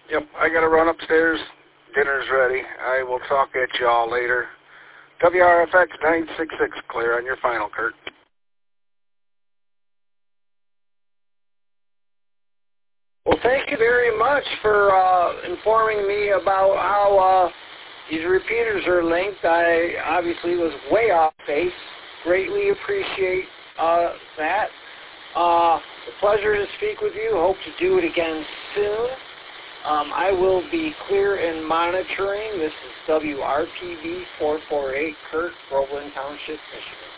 Yep, I got to run upstairs. Dinner's ready. I will talk at y'all later. WRFX 966, clear on your final, Kurt. Well, thank you very much for informing me about how these repeaters are linked. I obviously was way off base. Greatly appreciate that. A pleasure to speak with you. Hope to do it again soon. I will be clear and monitoring. This is WRPB 448, Kurt, Groveland Township, Michigan.